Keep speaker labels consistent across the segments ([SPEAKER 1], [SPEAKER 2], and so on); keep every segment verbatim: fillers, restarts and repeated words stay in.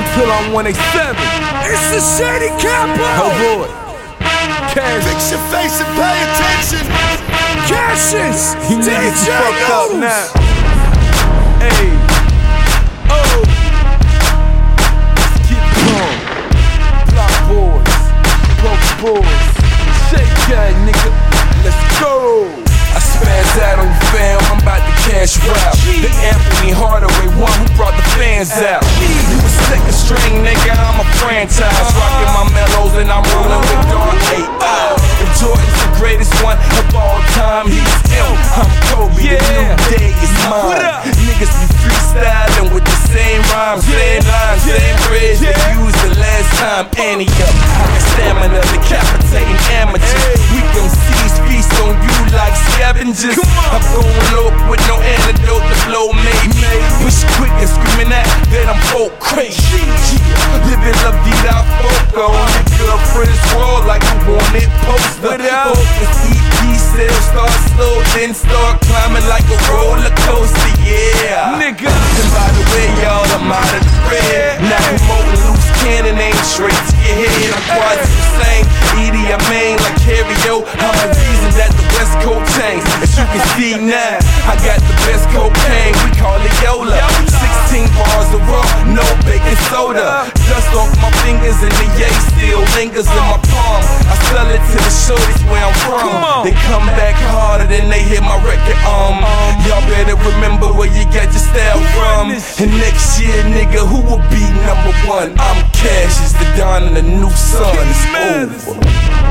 [SPEAKER 1] till I'm one eighty-seven.
[SPEAKER 2] It's the Shady Capo.
[SPEAKER 1] Oh boy. Cash.
[SPEAKER 2] Fix your face and pay attention. Cassius.
[SPEAKER 1] You niggas you fucked up now. Hey. Oh. Let's keep it on. Block boys. Broke boys. Shake that nigga. Let's go. I spaz out on you fam, I'm about to cash out. The Anthony Hardaway one who brought the fans out. You a second string nigga, I'm a franchise. Rocking my mellows and I'm rolling with Dark A I. If Jordan's the greatest one of all time, he's ill. I'm Kobe, the new day is mine. Niggas be freestyling with the same rhymes, same lines, same bridge they used the last time. Any up, I got stamina, decapitating amateurs. Weak M Cs feast on you like scavengers. I'm going low with no antidote, the flow made me push quick and screaming at that I'm folk crazy. Living la vida foco, your girlfriend's world like a wanted poster. Focus, E P sales start slow, then start climbing like a roller coaster. Yeah, nigga. And by the way, y'all, I'm out of the bread. Now I'm over loose cannon, ain't straight to your head. I'm quite the same. Edie, I mean, like Harry-O. I'm the reason that the West Coast changed. As you can see now, I got the best cocaine. We call it Yola. sixteen bars of raw, no baking soda. Dust off my fingers and the yay still lingers in my palm. I sell it to the shorties where I'm from. They come back harder than they hit my record. Um, y'all better remember where you got your style from. And next year, nigga, who will be number one? I'm Cassius, the Don and the new sun. It's over.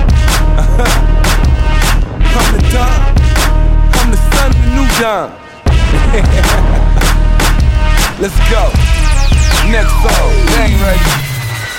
[SPEAKER 1] I'm the Don. I'm the son of the new Don. Let's go. Next song.